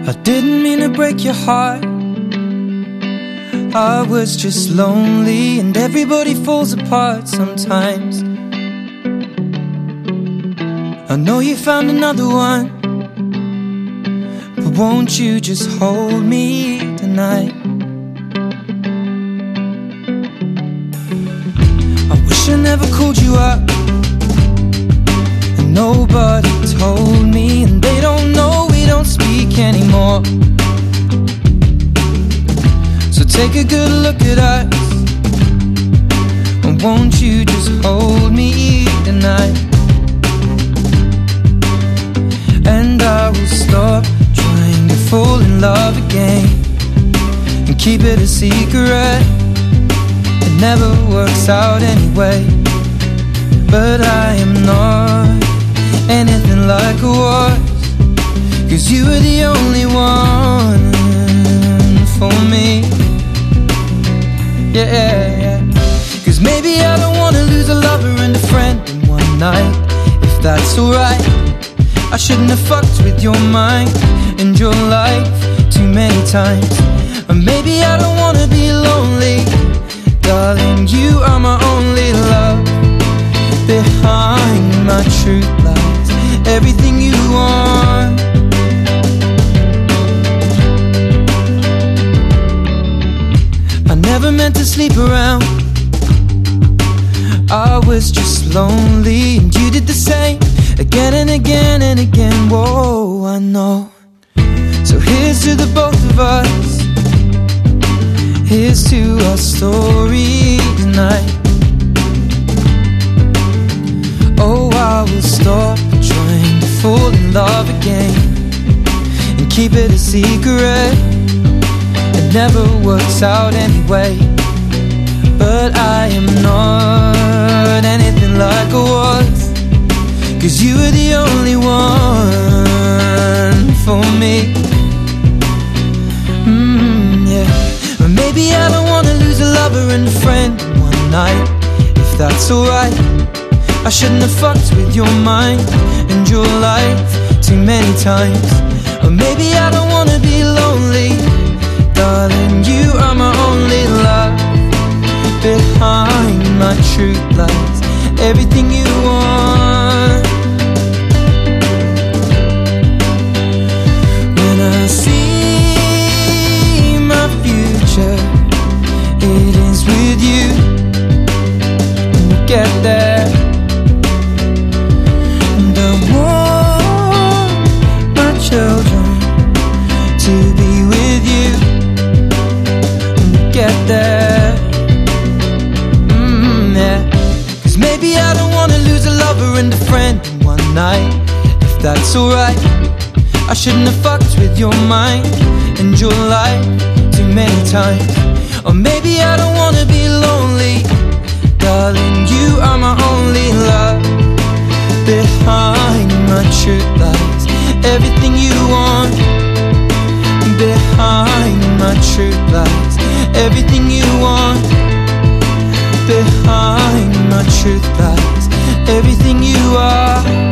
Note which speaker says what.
Speaker 1: I didn't mean to break your heart. I was just lonely, and everybody falls apart sometimes. I know you found another one, but won't you just hold me tonight? I wish I never called you up, and nobody told me, and they don't know we don't speak anymore. So take a good look at us, and won't you just hold me tonight? And I will stop trying to fall in love again, and keep it a secret. It never works out anyway. But I am not anything like I was, 'cause you were the only one for me. Yeah, 'cause maybe I don't wanna lose a lover and a friend in one night. If that's alright, I shouldn't have fucked with your mind and your life too many times. Or maybe I don't wanna be lonely. Darling, you are my only love. Behind my truth lies everything you want. I never meant to sleep around. I was just lonely, and you did the same, again and again and again. Whoa, I know. So here's to the both of us. Here's to our story tonight. Oh, I will stop trying to fall in love again, and keep it a secret. It never works out anyway. But I am not anything like I was, 'cause you were the only one for me. Yeah. But maybe I don't wanna lose a lover and a friend in one night. If that's alright, I shouldn't have fucked with your mind and your life too many times. Or maybe I don't wanna be lonely. Darling, you are my only love. Behind my truth lies everything you want. When I see my future, it is with you, and we'll get there. And I want my children to be with you, and we'll get there. Yeah. 'Cause maybe I don't wanna lose a lover and a friend in one night. If that's alright, I shouldn't have fucked with your mind and your life too many times. Or maybe I don't wanna be lonely. Darling, you are my only love. Behind my truth lies everything you want. Behind my truth lies everything you want. Behind my truth lies everything you are.